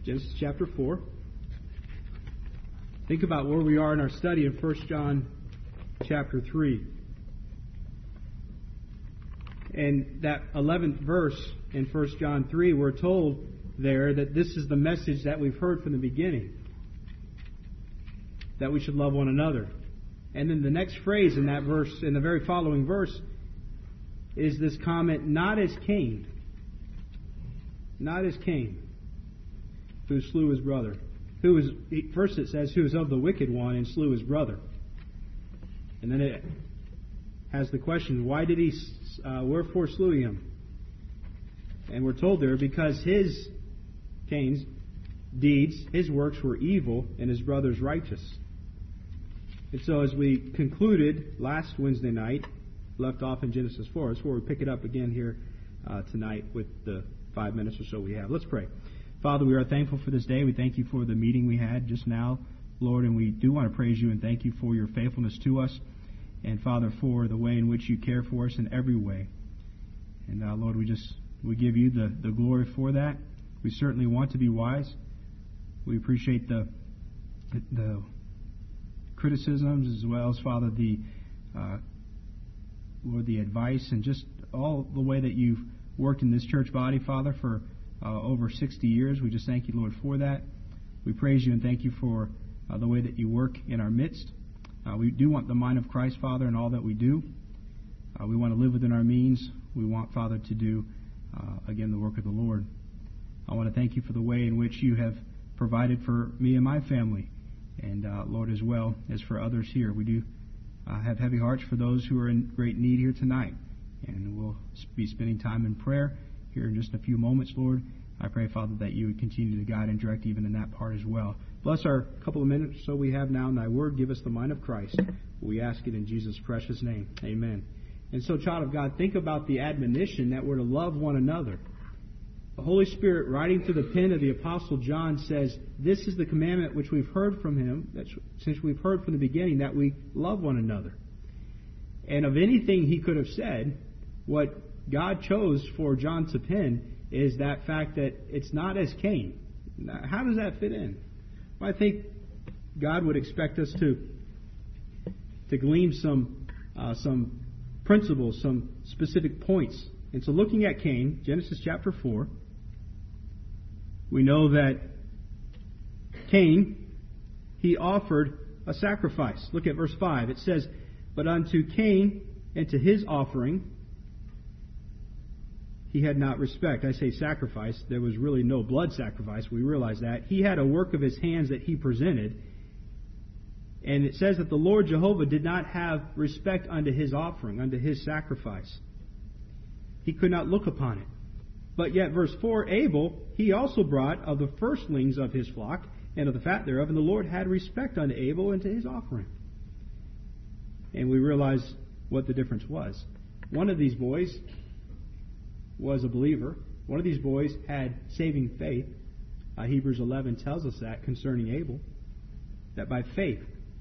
Genesis chapter 4. Think about where we are in our study in 1 John chapter 3. And that 11th verse in 1 John 3, we're told there that this is the message that we've heard from the beginning, that we should love one another. And then the next phrase in that verse, in the very following verse, is this comment, not as Cain, who slew his brother. First it says, who is of the wicked one and slew his brother. And then it has the question, why did he, wherefore slew he him? And we're told there, because Cain's deeds, his works were evil and his brother's righteous. And so as we concluded last Wednesday night, left off in Genesis 4, that's where we pick it up again here tonight with the 5 minutes or so we have. Let's pray. Father, we are thankful for this day. We thank you for the meeting we had just now, Lord, and we do want to praise you and thank you for your faithfulness to us. And Father, for the way in which you care for us in every way. And Lord, we give you the glory for that. We certainly want to be wise. We appreciate the criticisms as well as, Father, the advice and just all the way that you've worked in this church body, Father, for over 60 years. We just thank you, Lord, for that. We praise you and thank you for the way that you work in our midst. We do want the mind of Christ, Father, in all that we do. We want to live within our means. We want, Father, to do, again, the work of the Lord. I want to thank you for the way in which you have provided for me and my family, and, Lord, as well as for others here. We do have heavy hearts for those who are in great need here tonight, and we'll be spending time in prayer here in just a few moments, Lord. I pray, Father, that you would continue to guide and direct even in that part as well. Bless our couple of minutes so we have now in thy word. Give us the mind of Christ. We ask it in Jesus' precious name. Amen. And so, child of God, think about the admonition that we're to love one another. The Holy Spirit, writing through the pen of the Apostle John, says, this is the commandment which we've heard from him, since we've heard from the beginning, that we love one another. And of anything he could have said, what God chose for John to pen is that fact that it's not as Cain. Now, how does that fit in? Well, I think God would expect us to glean some principles, some specific points. And so looking at Cain, Genesis chapter 4, we know that Cain, he offered a sacrifice. Look at verse 5. It says, but unto Cain and to his offering he had not respect. I say sacrifice. There was really no blood sacrifice. We realize that. He had a work of his hands that he presented. And it says that the Lord Jehovah did not have respect unto his offering, unto his sacrifice. He could not look upon it. But yet, verse 4, Abel, he also brought of the firstlings of his flock and of the fat thereof, and the Lord had respect unto Abel and to his offering. And we realize what the difference was. One of these boys was a believer. One of these boys had saving faith. Hebrews 11 tells us that concerning Abel, that by faith.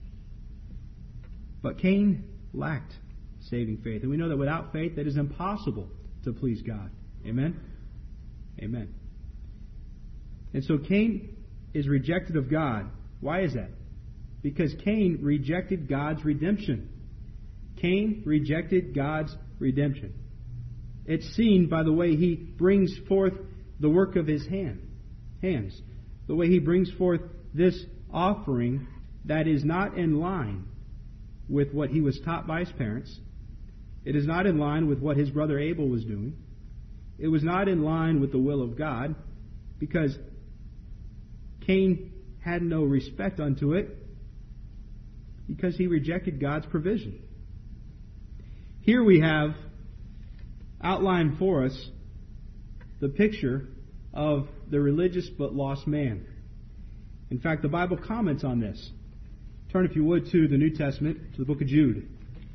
But Cain lacked saving faith. And we know that without faith it is impossible to please God. Amen? Amen. And so Cain is rejected of God. Why is that? Because Cain rejected God's redemption. Cain rejected God's redemption. It's seen by the way he brings forth the work of his hands. The way he brings forth this offering that is not in line with what he was taught by his parents. It is not in line with what his brother Abel was doing. It was not in line with the will of God, because Cain had no respect unto it, because he rejected God's provision. Here we have outlined for us the picture of the religious but lost man. In fact, the Bible comments on this. Turn, if you would, to the New Testament, to the book of Jude.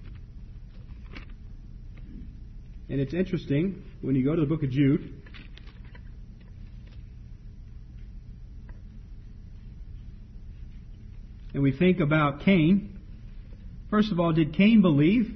And it's interesting, when you go to the book of Jude, and we think about Cain. First of all, did Cain believe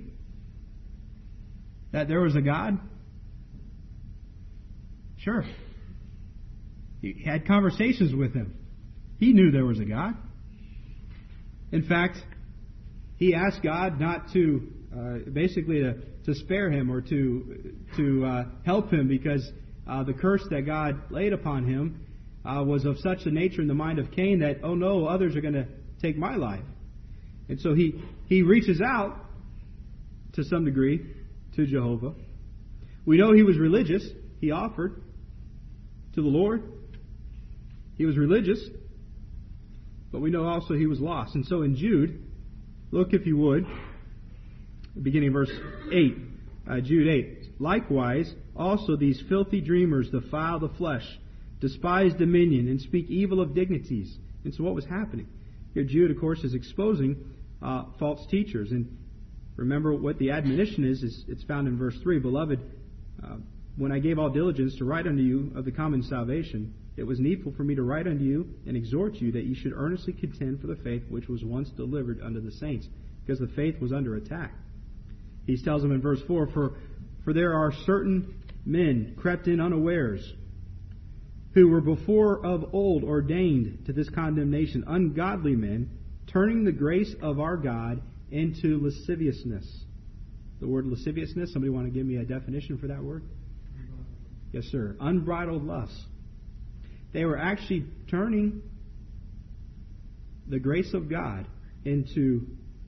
that there was a God? Sure. He had conversations with him. He knew there was a God. In fact, he asked God not to, basically to spare him or to help him, because the curse that God laid upon him was of such a nature in the mind of Cain that, oh no, others are going to take my life. And so he reaches out to some degree to Jehovah. We know he was religious. He offered to the Lord. He was religious. But we know also he was lost. And so in Jude, look if you would, beginning of verse 8, Jude 8. Likewise, also these filthy dreamers defile the flesh, despise dominion, and speak evil of dignities. And so what was happening? Here Jude, of course, is exposing false teachers. And remember what the admonition is it's found in verse 3. Beloved, when I gave all diligence to write unto you of the common salvation, it was needful for me to write unto you and exhort you that ye should earnestly contend for the faith which was once delivered unto the saints, because the faith was under attack. He tells them in verse 4, For there are certain men crept in unawares, who were before of old ordained to this condemnation, ungodly men, turning the grace of our God into lasciviousness. The word lasciviousness, somebody want to give me a definition for that word? Yes, sir. Unbridled lust. They were actually turning the grace of God into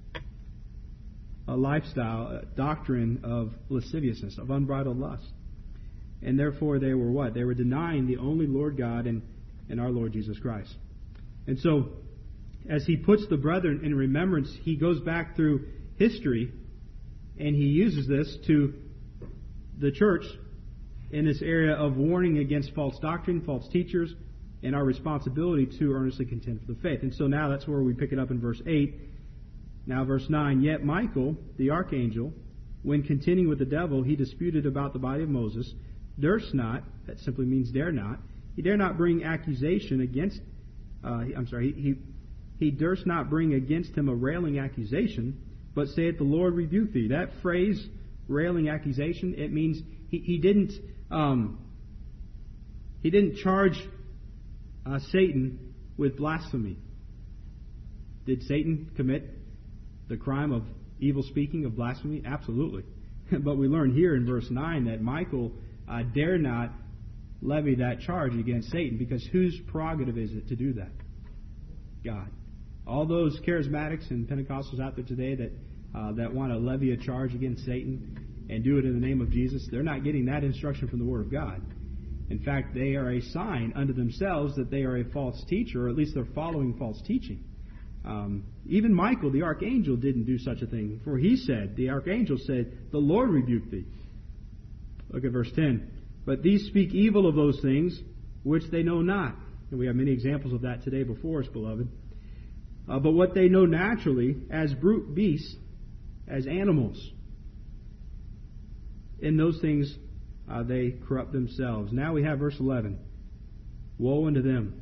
a lifestyle, a doctrine of lasciviousness, of unbridled lust. And therefore they were what? They were denying the only Lord God and our Lord Jesus Christ. And so, as he puts the brethren in remembrance, he goes back through history and he uses this to the church in this area of warning against false doctrine, false teachers, and our responsibility to earnestly contend for the faith. And so now that's where we pick it up in verse 8. Now verse 9, Yet Michael, the archangel, when contending with the devil, he disputed about the body of Moses, durst not, that simply means dare not, he dare not bring accusation against, he durst not bring against him a railing accusation, but saith, The Lord rebuke thee. That phrase, railing accusation, it means he didn't charge Satan with blasphemy. Did Satan commit the crime of evil speaking, of blasphemy? Absolutely. But we learn here in verse 9 that Michael dare not levy that charge against Satan, because whose prerogative is it to do that? God. All those charismatics and Pentecostals out there today that want to levy a charge against Satan and do it in the name of Jesus, they're not getting that instruction from the Word of God. In fact, they are a sign unto themselves that they are a false teacher, or at least they're following false teaching. Even Michael, the archangel, didn't do such a thing. For he said, the archangel said, The Lord rebuke thee. Look at verse 10. But these speak evil of those things which they know not. And we have many examples of that today before us, beloved. But what they know naturally, as brute beasts, as animals, in those things they corrupt themselves. Now we have verse 11. Woe unto them!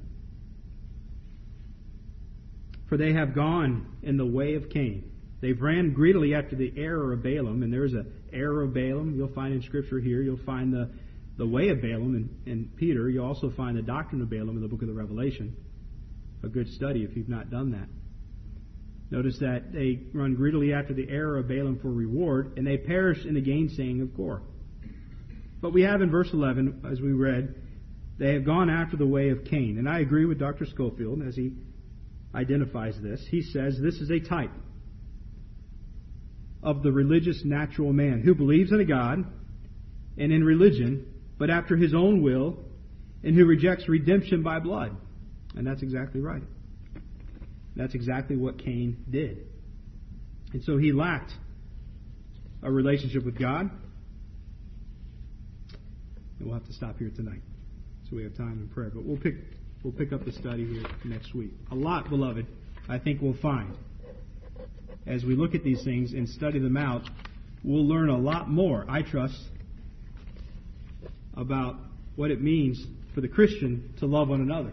For they have gone in the way of Cain. They've ran greedily after the error of Balaam. And there's an error of Balaam you'll find in Scripture here. You'll find the way of Balaam in Peter. You'll also find the doctrine of Balaam in the book of the Revelation. A good study if you've not done that. Notice that they run greedily after the error of Balaam for reward, and they perish in the gainsaying of Korah. But we have in verse 11, as we read, they have gone after the way of Cain. And I agree with Dr. Schofield as he identifies this. He says this is a type of the religious natural man who believes in a God and in religion, but after his own will, and who rejects redemption by blood. And that's exactly right. That's exactly what Cain did. And so he lacked a relationship with God. And we'll have to stop here tonight, so we have time in prayer. But we'll pick up the study here next week. A lot, beloved, I think we'll find. As we look at these things and study them out, we'll learn a lot more, I trust, about what it means for the Christian to love one another.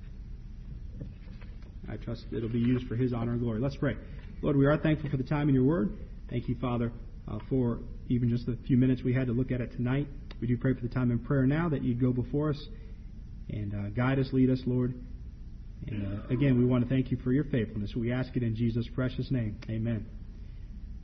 I trust it'll be used for His honor and glory. Let's pray. Lord, we are thankful for the time in Your Word. Thank You, Father, for even just the few minutes we had to look at it tonight. We do pray for the time in prayer now that You'd go before us And guide us, lead us, Lord. And again, we want to thank you for your faithfulness. We ask it in Jesus' precious name. Amen.